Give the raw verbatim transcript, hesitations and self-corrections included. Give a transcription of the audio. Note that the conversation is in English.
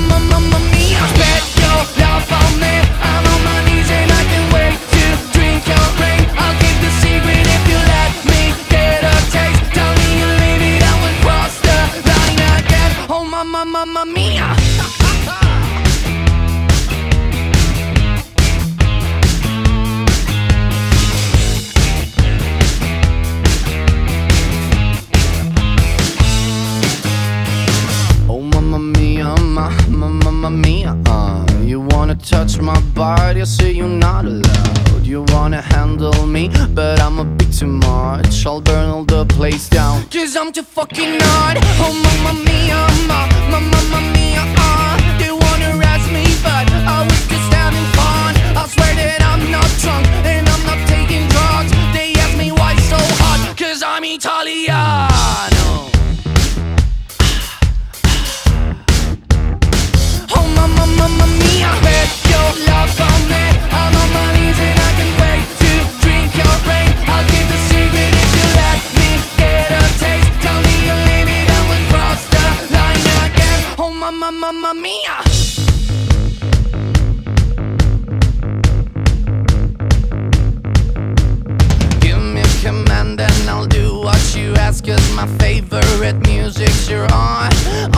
mamma, mamma mia. Bet your love on me, I'm on my knees and I can't wait to drink your rain. I'll keep the secret if you let me get a taste. Tell me you leave it, I will cross the line again. Oh mamma, mamma mia. Mamma mia, uh, you wanna touch my body, I say you're not allowed. You wanna handle me, but I'm a bit too much. I'll burn all the place down, cause I'm too fucking hot. Oh mamma mia, ma, ma, mamma mia, uh, they wanna arrest me, but I was just having fun. I swear that I'm not drunk, and I'm not taking drugs. They ask me why so hot, cause I'm Italiano. Mamma mia, bet your love on me, I'm on my knees and I can't wait to drink your rain. I'll keep the secret if you let me get a taste. Tell me you leave it, I will cross the line again. Oh mamma, mamma mia. Give me a command and I'll do what you ask, cause my favorite music's you're on.